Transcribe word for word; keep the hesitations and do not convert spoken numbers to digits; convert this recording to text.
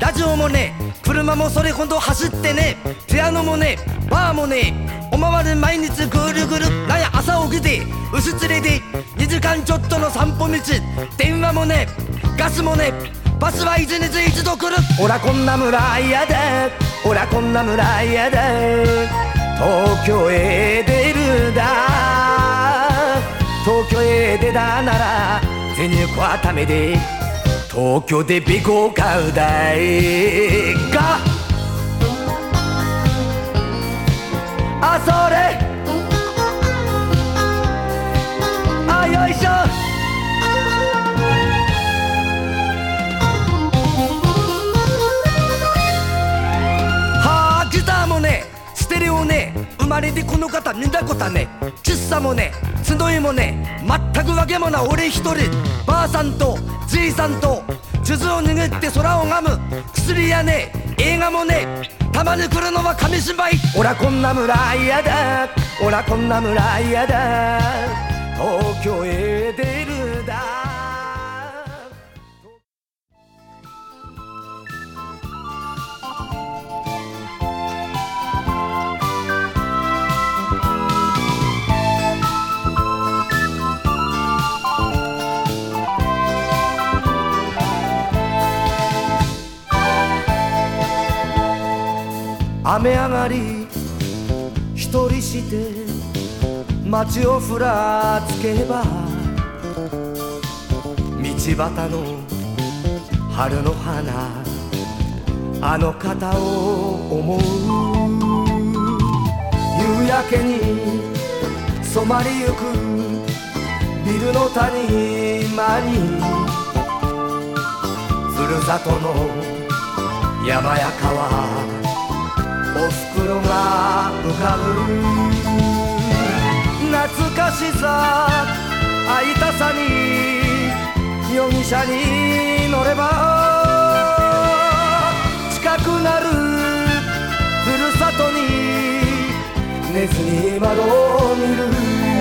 ラジオもね車もそれほど走ってねピアノもねバーもねおまわる毎日ぐるぐるなんや朝起きて牛連れでにじかんちょっとの散歩道電話もねガスもねバスはいちにち一度来るおらこんな村嫌だおらこんな村嫌だ東京へ出るだ東京へ出たなら全力はためで東京でビコ買うだいがあそれあよいしょはあギターもねステレオね生まれてこの方見たことはね喫茶もね集いもね全くわけもない俺一人ばあさんとじいさんと数珠を握って空を拝む薬やね映画もねたまに来るのは紙芝居おらこんな村嫌だおらこんな村嫌だ東京へ出るだ雨上がり一人して街をふらつけば道端の春の花あの方を思う夕焼けに染まりゆくビルの谷間にふるさとの山や川おふくろが浮かぶ懐かしさ会いたさに容疑者に乗れば近くなるふるさとに寝ずに窓を見る